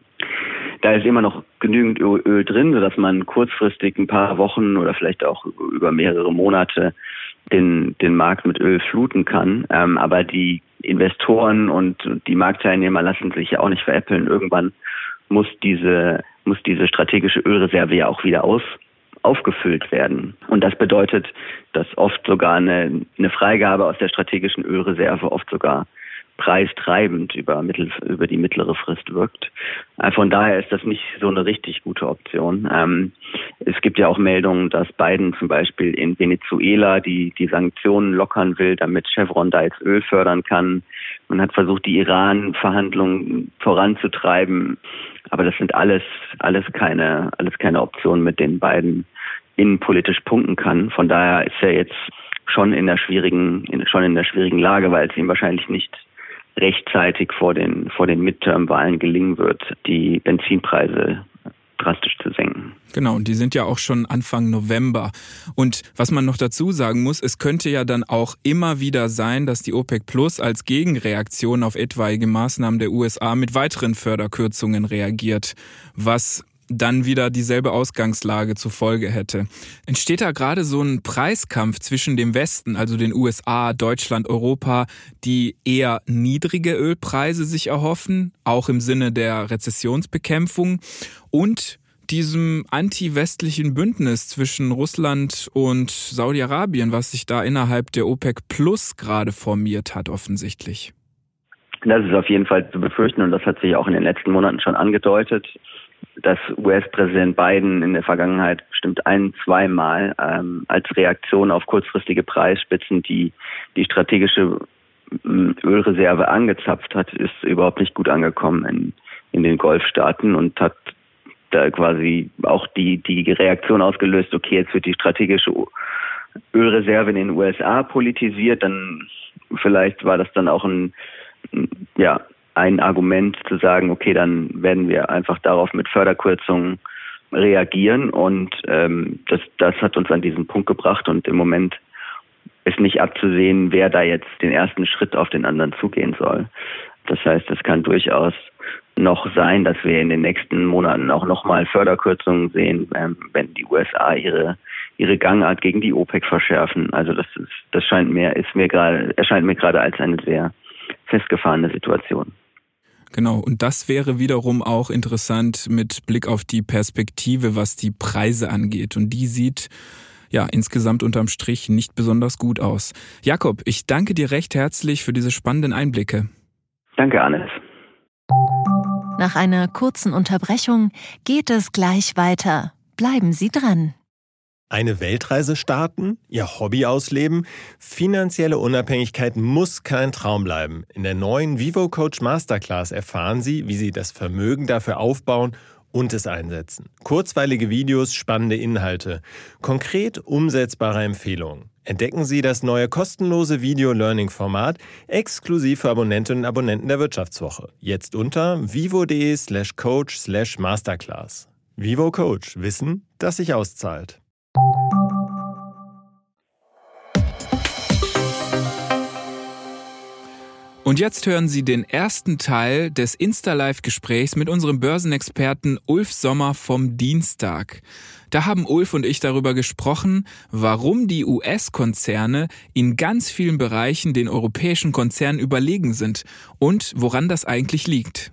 Speaker 8: Da ist immer noch genügend Öl drin, sodass man kurzfristig ein paar Wochen oder vielleicht auch über mehrere Monate den, den Markt mit Öl fluten kann. Ähm, aber die Investoren und die Marktteilnehmer lassen sich ja auch nicht veräppeln. Irgendwann muss diese, muss diese strategische Ölreserve ja auch wieder aus aufgefüllt werden. Und das bedeutet, dass oft sogar eine, eine Freigabe aus der strategischen Ölreserve oft sogar preistreibend über, mittel, über die mittlere Frist wirkt. Von daher ist das nicht so eine richtig gute Option. Ähm, es gibt ja auch Meldungen, dass Biden zum Beispiel in Venezuela die, die Sanktionen lockern will, damit Chevron da jetzt Öl fördern kann. Man hat versucht, die Iran-Verhandlungen voranzutreiben. Aber das sind alles, alles keine, alles keine Optionen, mit denen Biden innenpolitisch punkten kann. Von daher ist er jetzt schon in der schwierigen, schon in der schwierigen Lage, weil es ihm wahrscheinlich nicht rechtzeitig vor den, vor den Midterm-Wahlen gelingen wird, die Benzinpreise drastisch zu senken.
Speaker 1: Genau, und die sind ja auch schon Anfang November. Und was man noch dazu sagen muss, es könnte ja dann auch immer wieder sein, dass die OPEC Plus als Gegenreaktion auf etwaige Maßnahmen der U S A mit weiteren Förderkürzungen reagiert, was dann wieder dieselbe Ausgangslage zur Folge hätte. Entsteht da gerade so ein Preiskampf zwischen dem Westen, also den U S A, Deutschland, Europa, die eher niedrige Ölpreise sich erhoffen, auch im Sinne der Rezessionsbekämpfung, und diesem anti-westlichen Bündnis zwischen Russland und Saudi-Arabien, was sich da innerhalb der OPEC Plus gerade formiert hat, offensichtlich?
Speaker 8: Das ist auf jeden Fall zu befürchten und das hat sich auch in den letzten Monaten schon angedeutet, dass U S-Präsident Biden in der Vergangenheit bestimmt ein-, zweimal ähm, als Reaktion auf kurzfristige Preisspitzen die die strategische Ölreserve angezapft hat, ist überhaupt nicht gut angekommen in, in den Golfstaaten und hat da quasi auch die die Reaktion ausgelöst, okay, jetzt wird die strategische Ölreserve in den U S A politisiert, dann vielleicht war das dann auch ein, ja, ein Argument zu sagen, okay, dann werden wir einfach darauf mit Förderkürzungen reagieren und ähm, das, das hat uns an diesen Punkt gebracht und im Moment ist nicht abzusehen, wer da jetzt den ersten Schritt auf den anderen zugehen soll. Das heißt, es kann durchaus noch sein, dass wir in den nächsten Monaten auch nochmal Förderkürzungen sehen, ähm, wenn die U S A ihre ihre Gangart gegen die OPEC verschärfen. Also das ist, das scheint mir, ist mir gerade, erscheint mir gerade als eine sehr festgefahrene Situation.
Speaker 1: Genau, und das wäre wiederum auch interessant mit Blick auf die Perspektive, was die Preise angeht. Und die sieht ja insgesamt unterm Strich nicht besonders gut aus. Jakob, ich danke dir recht herzlich für diese spannenden Einblicke.
Speaker 8: Danke, Hannes.
Speaker 5: Nach einer kurzen Unterbrechung geht es gleich weiter. Bleiben Sie dran.
Speaker 9: Eine Weltreise starten, Ihr Hobby ausleben? Finanzielle Unabhängigkeit muss kein Traum bleiben. In der neuen Vivo Coach Masterclass erfahren Sie, wie Sie das Vermögen dafür aufbauen und es einsetzen. Kurzweilige Videos, spannende Inhalte, konkret umsetzbare Empfehlungen. Entdecken Sie das neue kostenlose Video-Learning-Format exklusiv für Abonnentinnen und Abonnenten der Wirtschaftswoche. Jetzt unter vivo.de slash coach slash masterclass. Vivo Coach. Wissen, das sich auszahlt.
Speaker 1: Und jetzt hören Sie den ersten Teil des Insta-Live-Gesprächs mit unserem Börsenexperten Ulf Sommer vom Dienstag. Da haben Ulf und ich darüber gesprochen, warum die U S-Konzerne in ganz vielen Bereichen den europäischen Konzernen überlegen sind und woran das eigentlich liegt.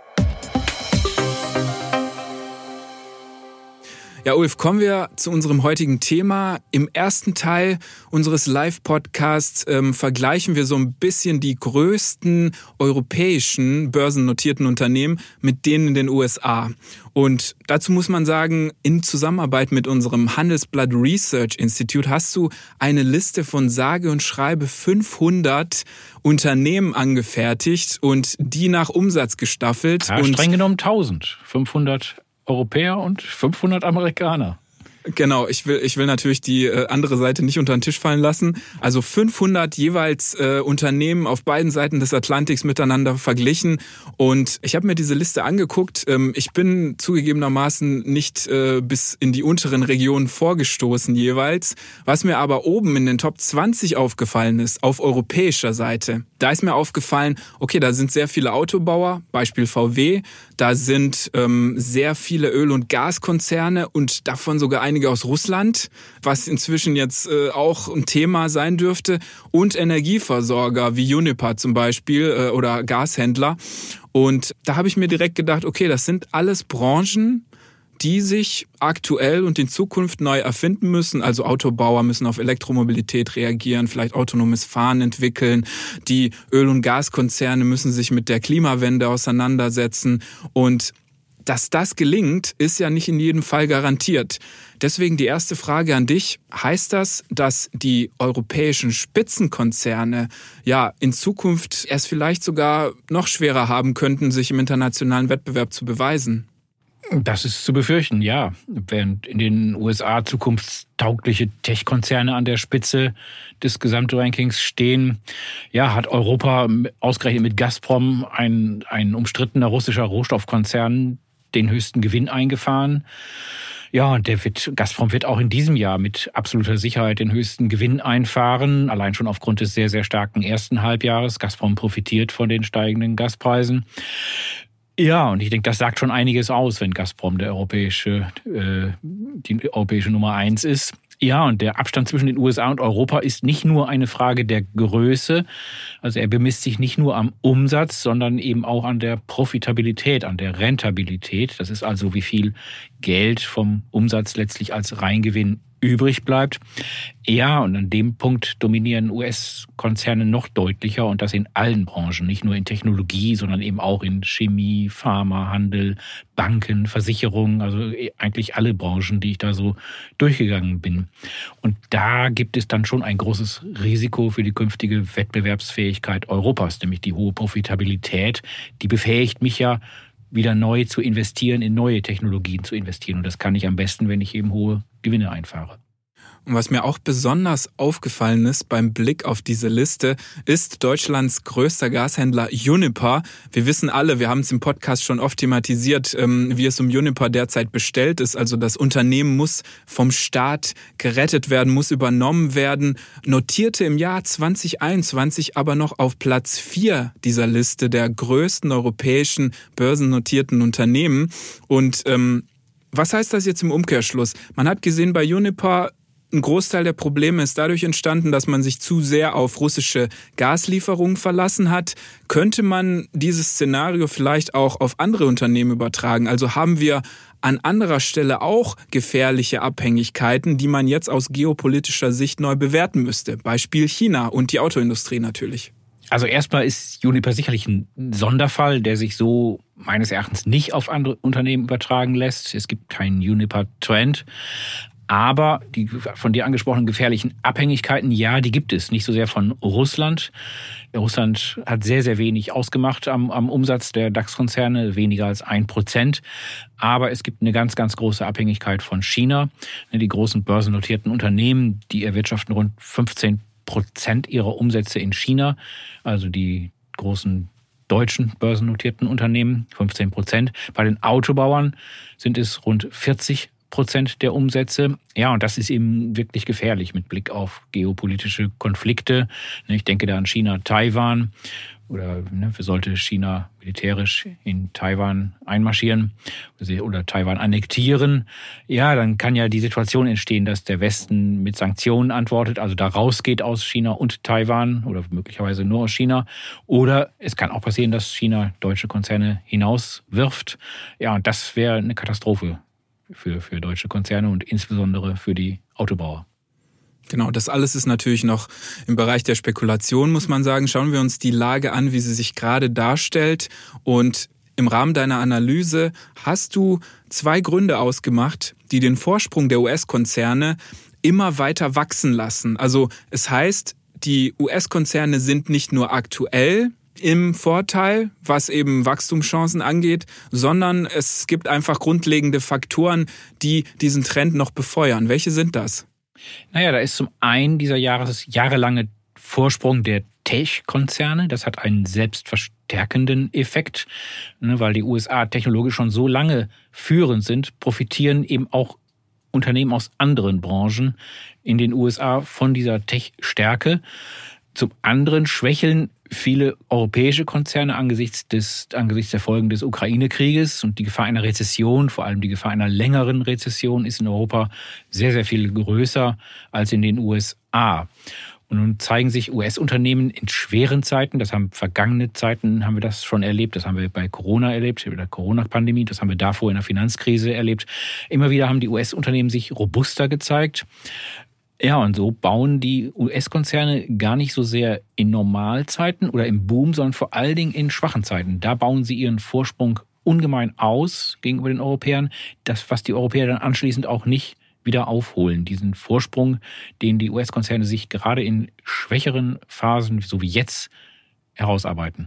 Speaker 1: Ja, Ulf, kommen wir zu unserem heutigen Thema. Im ersten Teil unseres Live-Podcasts ähm, vergleichen wir so ein bisschen die größten europäischen börsennotierten Unternehmen mit denen in den U S A. Und dazu muss man sagen, in Zusammenarbeit mit unserem Handelsblatt Research Institute hast du eine Liste von sage und schreibe fünfhundert Unternehmen angefertigt und die nach Umsatz gestaffelt.
Speaker 10: Ja,
Speaker 1: und
Speaker 10: streng genommen tausendfünfhundert Europäer und fünfhundert Amerikaner.
Speaker 1: Genau, ich will ich will natürlich die äh, andere Seite nicht unter den Tisch fallen lassen. Also fünfhundert jeweils äh, Unternehmen auf beiden Seiten des Atlantiks miteinander verglichen. Und ich habe mir diese Liste angeguckt. Ähm, ich bin zugegebenermaßen nicht äh, bis in die unteren Regionen vorgestoßen jeweils. Was mir aber oben in den Top zwanzig aufgefallen ist, auf europäischer Seite, da ist mir aufgefallen, okay, da sind sehr viele Autobauer, Beispiel V W. Da sind ähm, sehr viele Öl- und Gaskonzerne und davon sogar einige aus Russland, was inzwischen jetzt äh, auch ein Thema sein dürfte. Und Energieversorger wie Uniper zum Beispiel äh, oder Gashändler. Und da habe ich mir direkt gedacht, okay, das sind alles Branchen, die sich aktuell und in Zukunft neu erfinden müssen. Also Autobauer müssen auf Elektromobilität reagieren, vielleicht autonomes Fahren entwickeln. Die Öl- und Gaskonzerne müssen sich mit der Klimawende auseinandersetzen. Und dass das gelingt, ist ja nicht in jedem Fall garantiert. Deswegen die erste Frage an dich. Heißt das, dass die europäischen Spitzenkonzerne ja in Zukunft erst vielleicht sogar noch schwerer haben könnten, sich im internationalen Wettbewerb zu beweisen?
Speaker 10: Das ist zu befürchten, ja. Während in den U S A zukunftstaugliche Tech-Konzerne an der Spitze des Gesamtrankings stehen, ja, hat Europa ausgerechnet mit Gazprom, ein, ein umstrittener russischer Rohstoffkonzern, den höchsten Gewinn eingefahren. Ja, und der wird, Gazprom wird auch in diesem Jahr mit absoluter Sicherheit den höchsten Gewinn einfahren, allein schon aufgrund des sehr, sehr starken ersten Halbjahres. Gazprom profitiert von den steigenden Gaspreisen. Ja, und ich denke, das sagt schon einiges aus, wenn Gazprom der europäische, äh, die europäische Nummer eins ist. Ja, und der Abstand zwischen den U S A und Europa ist nicht nur eine Frage der Größe. Also er bemisst sich nicht nur am Umsatz, sondern eben auch an der Profitabilität, an der Rentabilität. Das ist also, wie viel Geld vom Umsatz letztlich als Reingewinn übrig bleibt. Ja, und an dem Punkt dominieren U S-Konzerne noch deutlicher und das in allen Branchen, nicht nur in Technologie, sondern eben auch in Chemie, Pharma, Handel, Banken, Versicherungen, also eigentlich alle Branchen, die ich da so durchgegangen bin. Und da gibt es dann schon ein großes Risiko für die künftige Wettbewerbsfähigkeit Europas, nämlich die hohe Profitabilität. Die befähigt mich ja, wieder neu zu investieren, in neue Technologien zu investieren. Und das kann ich am besten, wenn ich eben hohe Gewinne einfahre.
Speaker 1: Und was mir auch besonders aufgefallen ist beim Blick auf diese Liste, ist Deutschlands größter Gashändler Uniper. Wir wissen alle, wir haben es im Podcast schon oft thematisiert, wie es um Uniper derzeit bestellt ist. Also das Unternehmen muss vom Staat gerettet werden, muss übernommen werden. Notierte im Jahr zwanzig einundzwanzig aber noch auf Platz vier dieser Liste der größten europäischen börsennotierten Unternehmen. Und ähm, was heißt das jetzt im Umkehrschluss? Man hat gesehen bei Uniper, ein Großteil der Probleme ist dadurch entstanden, dass man sich zu sehr auf russische Gaslieferungen verlassen hat. Könnte man dieses Szenario vielleicht auch auf andere Unternehmen übertragen? Also haben wir an anderer Stelle auch gefährliche Abhängigkeiten, die man jetzt aus geopolitischer Sicht neu bewerten müsste? Beispiel China und die Autoindustrie natürlich.
Speaker 10: Also erstmal ist Uniper sicherlich ein Sonderfall, der sich so meines Erachtens nicht auf andere Unternehmen übertragen lässt. Es gibt keinen Uniper-Trend. Aber die von dir angesprochenen gefährlichen Abhängigkeiten, ja, die gibt es. Nicht so sehr von Russland. Russland hat sehr, sehr wenig ausgemacht am, am Umsatz der DAX-Konzerne, weniger als ein Prozent. Aber es gibt eine ganz, ganz große Abhängigkeit von China. Die großen börsennotierten Unternehmen, die erwirtschaften rund fünfzehn Prozent ihrer Umsätze in China. Also die großen deutschen börsennotierten Unternehmen, fünfzehn Prozent. Bei den Autobauern sind es rund vierzig Prozent der Umsätze. Ja, und das ist eben wirklich gefährlich mit Blick auf geopolitische Konflikte. Ich denke da an China, Taiwan. Oder ne, sollte China militärisch in Taiwan einmarschieren oder Taiwan annektieren, ja, dann kann ja die Situation entstehen, dass der Westen mit Sanktionen antwortet, also da rausgeht aus China und Taiwan oder möglicherweise nur aus China. Oder es kann auch passieren, dass China deutsche Konzerne hinauswirft. Ja, und das wäre eine Katastrophe für, für deutsche Konzerne und insbesondere für die Autobauer.
Speaker 1: Genau, das alles ist natürlich noch im Bereich der Spekulation, muss man sagen. Schauen wir uns die Lage an, wie sie sich gerade darstellt. Und im Rahmen deiner Analyse hast du zwei Gründe ausgemacht, die den Vorsprung der U S-Konzerne immer weiter wachsen lassen. Also es heißt, die U S-Konzerne sind nicht nur aktuell im Vorteil, was eben Wachstumschancen angeht, sondern es gibt einfach grundlegende Faktoren, die diesen Trend noch befeuern. Welche sind das?
Speaker 10: Naja, da ist zum einen dieser Jahres, jahrelange Vorsprung der Tech-Konzerne. Das hat einen selbstverstärkenden Effekt, ne, weil die U S A technologisch schon so lange führend sind, profitieren eben auch Unternehmen aus anderen Branchen in den U S A von dieser Tech-Stärke. Zum anderen schwächeln viele europäische Konzerne angesichts des, angesichts der Folgen des Ukraine-Krieges und die Gefahr einer Rezession, vor allem die Gefahr einer längeren Rezession, ist in Europa sehr, sehr viel größer als in den U S A. Und nun zeigen sich U S-Unternehmen in schweren Zeiten, das haben vergangene Zeiten, haben wir das schon erlebt, das haben wir bei Corona erlebt, bei der Corona-Pandemie, das haben wir davor in der Finanzkrise erlebt. Immer wieder haben die U S-Unternehmen sich robuster gezeigt. Ja, und so bauen die U S-Konzerne gar nicht so sehr in Normalzeiten oder im Boom, sondern vor allen Dingen in schwachen Zeiten. Da bauen sie ihren Vorsprung ungemein aus gegenüber den Europäern, das, was die Europäer dann anschließend auch nicht wieder aufholen. Diesen Vorsprung, den die U S-Konzerne sich gerade in schwächeren Phasen, so wie jetzt, herausarbeiten.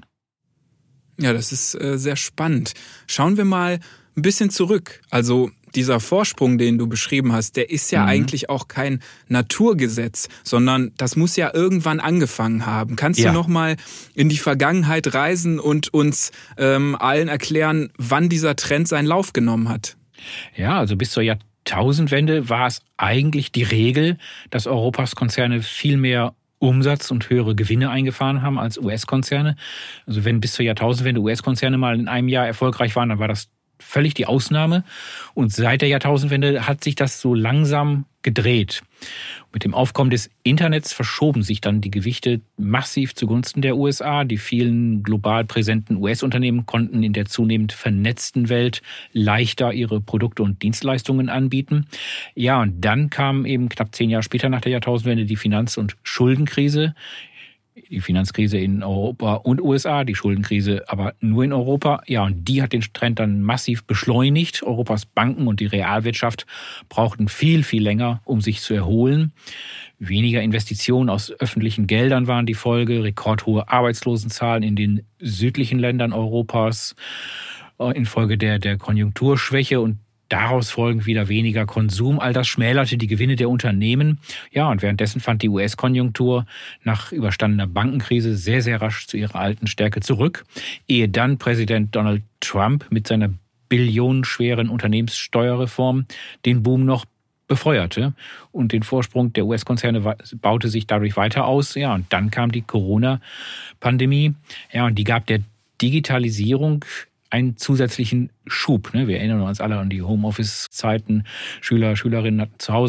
Speaker 1: Ja, das ist äh, sehr spannend. Schauen wir mal ein bisschen zurück. Also dieser Vorsprung, den du beschrieben hast, der ist ja mhm. eigentlich auch kein Naturgesetz, sondern das muss ja irgendwann angefangen haben. Kannst ja. du noch mal in die Vergangenheit reisen und uns ähm, allen erklären, wann dieser Trend seinen Lauf genommen hat?
Speaker 10: Ja, also bis zur Jahrtausendwende war es eigentlich die Regel, dass Europas Konzerne viel mehr Umsatz und höhere Gewinne eingefahren haben als U S-Konzerne. Also wenn bis zur Jahrtausendwende U S-Konzerne mal in einem Jahr erfolgreich waren, dann war das völlig die Ausnahme. Und seit der Jahrtausendwende hat sich das so langsam gedreht. Mit dem Aufkommen des Internets verschoben sich dann die Gewichte massiv zugunsten der U S A. Die vielen global präsenten U S-Unternehmen konnten in der zunehmend vernetzten Welt leichter ihre Produkte und Dienstleistungen anbieten. Ja, und dann kam eben knapp zehn Jahre später nach der Jahrtausendwende die Finanz- und Schuldenkrise. Die Finanzkrise in Europa und U S A, die Schuldenkrise aber nur in Europa. Ja, und die hat den Trend dann massiv beschleunigt. Europas Banken und die Realwirtschaft brauchten viel, viel länger, um sich zu erholen. Weniger Investitionen aus öffentlichen Geldern waren die Folge. Rekordhohe Arbeitslosenzahlen in den südlichen Ländern Europas infolge der, der Konjunkturschwäche und daraus folgend wieder weniger Konsum. All das schmälerte die Gewinne der Unternehmen. Ja, und währenddessen fand die U S-Konjunktur nach überstandener Bankenkrise sehr, sehr rasch zu ihrer alten Stärke zurück, ehe dann Präsident Donald Trump mit seiner billionenschweren Unternehmenssteuerreform den Boom noch befeuerte. Und den Vorsprung der U S-Konzerne baute sich dadurch weiter aus. Ja, und dann kam die Corona-Pandemie. Ja, und die gab der Digitalisierung einen zusätzlichen Schub. Wir erinnern uns alle an die Homeoffice-Zeiten. Schüler, Schülerinnen hatten zu Hause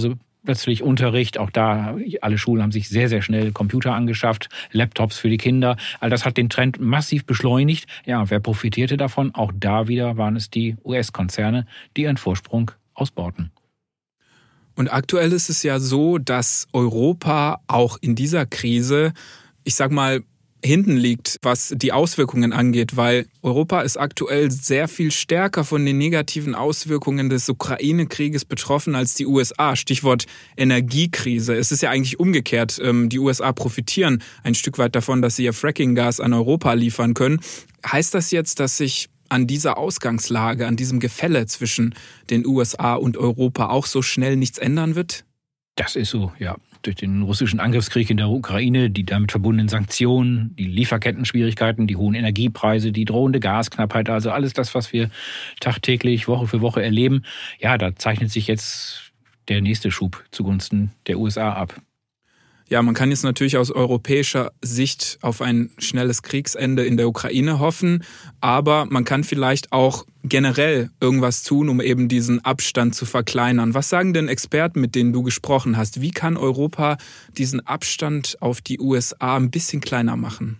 Speaker 10: plötzlich Unterricht. Auch da, alle Schulen haben sich sehr, sehr schnell Computer angeschafft, Laptops für die Kinder. All das hat den Trend massiv beschleunigt. Ja, wer profitierte davon? Auch da wieder waren es die U S-Konzerne, die ihren Vorsprung ausbauten.
Speaker 1: Und aktuell ist es ja so, dass Europa auch in dieser Krise, ich sag mal, hinten liegt, was die Auswirkungen angeht, weil Europa ist aktuell sehr viel stärker von den negativen Auswirkungen des Ukraine-Krieges betroffen als die U S A. Stichwort Energiekrise. Es ist ja eigentlich umgekehrt. Die U S A profitieren ein Stück weit davon, dass sie ihr Fracking-Gas an Europa liefern können. Heißt das jetzt, dass sich an dieser Ausgangslage, an diesem Gefälle zwischen den U S A und Europa auch so schnell nichts ändern wird?
Speaker 10: Das ist so, ja. Durch den russischen Angriffskrieg in der Ukraine, die damit verbundenen Sanktionen, die Lieferkettenschwierigkeiten, die hohen Energiepreise, die drohende Gasknappheit, also alles das, was wir tagtäglich, Woche für Woche erleben, ja, da zeichnet sich jetzt der nächste Schub zugunsten der U S A ab.
Speaker 1: Ja, man kann jetzt natürlich aus europäischer Sicht auf ein schnelles Kriegsende in der Ukraine hoffen, aber man kann vielleicht auch generell irgendwas tun, um eben diesen Abstand zu verkleinern. Was sagen denn Experten, mit denen du gesprochen hast? Wie kann Europa diesen Abstand auf die U S A ein bisschen kleiner machen?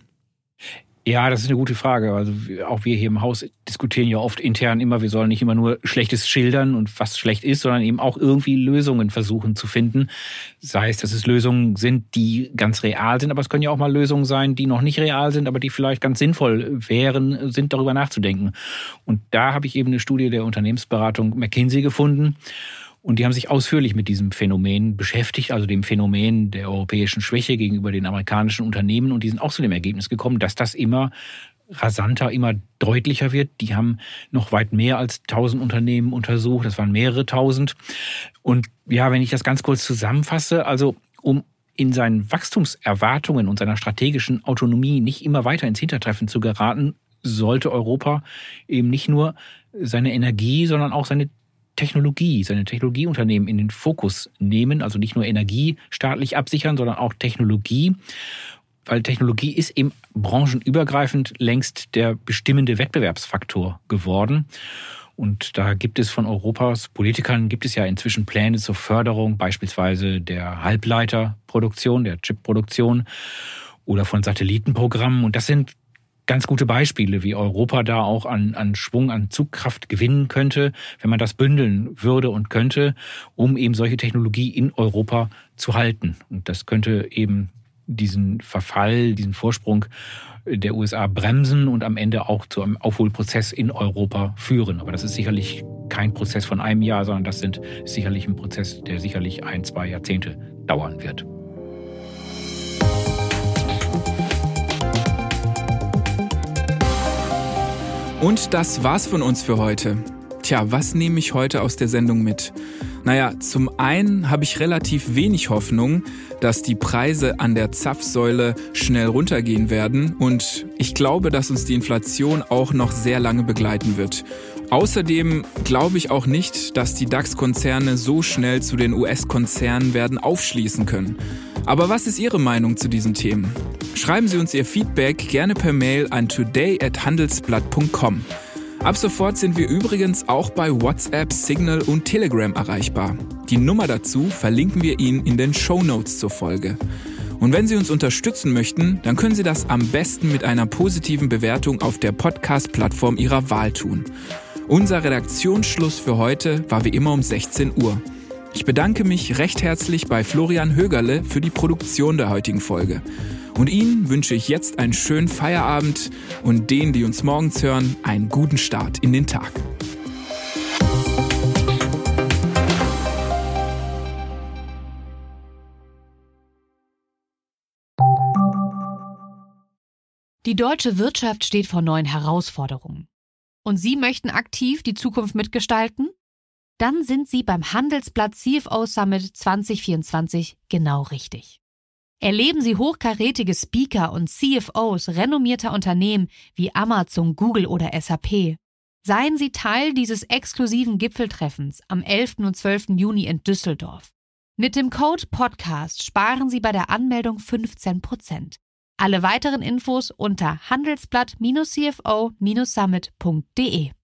Speaker 10: Ja, das ist eine gute Frage. Also auch wir hier im Haus diskutieren ja oft intern immer, wir sollen nicht immer nur Schlechtes schildern und was schlecht ist, sondern eben auch irgendwie Lösungen versuchen zu finden. Sei es, dass es Lösungen sind, die ganz real sind, aber es können ja auch mal Lösungen sein, die noch nicht real sind, aber die vielleicht ganz sinnvoll wären, sind darüber nachzudenken. Und da habe ich eben eine Studie der Unternehmensberatung McKinsey gefunden. Und die haben sich ausführlich mit diesem Phänomen beschäftigt, also dem Phänomen der europäischen Schwäche gegenüber den amerikanischen Unternehmen. Und die sind auch zu dem Ergebnis gekommen, dass das immer rasanter, immer deutlicher wird. Die haben noch weit mehr als tausend Unternehmen untersucht. Das waren mehrere tausend. Und ja, wenn ich das ganz kurz zusammenfasse, also um in seinen Wachstumserwartungen und seiner strategischen Autonomie nicht immer weiter ins Hintertreffen zu geraten, sollte Europa eben nicht nur seine Energie, sondern auch seine Technologie, seine Technologieunternehmen in den Fokus nehmen, also nicht nur Energie staatlich absichern, sondern auch Technologie, weil Technologie ist eben branchenübergreifend längst der bestimmende Wettbewerbsfaktor geworden. Und da gibt es von Europas Politikern, gibt es ja inzwischen Pläne zur Förderung beispielsweise der Halbleiterproduktion, der Chipproduktion oder von Satellitenprogrammen. Und das sind ganz gute Beispiele, wie Europa da auch an, an Schwung, an Zugkraft gewinnen könnte, wenn man das bündeln würde und könnte, um eben solche Technologie in Europa zu halten. Und das könnte eben diesen Verfall, diesen Vorsprung der U S A bremsen und am Ende auch zu einem Aufholprozess in Europa führen. Aber das ist sicherlich kein Prozess von einem Jahr, sondern das sind sicherlich ein Prozess, der sicherlich ein, zwei Jahrzehnte dauern wird.
Speaker 1: Und das war's von uns für heute. Tja, was nehme ich heute aus der Sendung mit? Naja, zum einen habe ich relativ wenig Hoffnung, dass die Preise an der Zapfsäule schnell runtergehen werden und ich glaube, dass uns die Inflation auch noch sehr lange begleiten wird. Außerdem glaube ich auch nicht, dass die DAX-Konzerne so schnell zu den U S-Konzernen werden aufschließen können. Aber was ist Ihre Meinung zu diesen Themen? Schreiben Sie uns Ihr Feedback gerne per Mail an today at handelsblatt punkt com. Ab sofort sind wir übrigens auch bei WhatsApp, Signal und Telegram erreichbar. Die Nummer dazu verlinken wir Ihnen in den Shownotes zur Folge. Und wenn Sie uns unterstützen möchten, dann können Sie das am besten mit einer positiven Bewertung auf der Podcast-Plattform Ihrer Wahl tun. Unser Redaktionsschluss für heute war wie immer um sechzehn Uhr. Ich bedanke mich recht herzlich bei Florian Högerle für die Produktion der heutigen Folge. Und Ihnen wünsche ich jetzt einen schönen Feierabend und denen, die uns morgens hören, einen guten Start in den Tag.
Speaker 11: Die deutsche Wirtschaft steht vor neuen Herausforderungen. Und Sie möchten aktiv die Zukunft mitgestalten? Dann sind Sie beim Handelsblatt C F O Summit zwanzig vierundzwanzig genau richtig. Erleben Sie hochkarätige Speaker und C F Os renommierter Unternehmen wie Amazon, Google oder S A P. Seien Sie Teil dieses exklusiven Gipfeltreffens am elften und zwölften Juni in Düsseldorf. Mit dem Code Podcast sparen Sie bei der Anmeldung fünfzehn Prozent. Alle weiteren Infos unter handelsblatt Bindestrich c f o Bindestrich summit punkt de.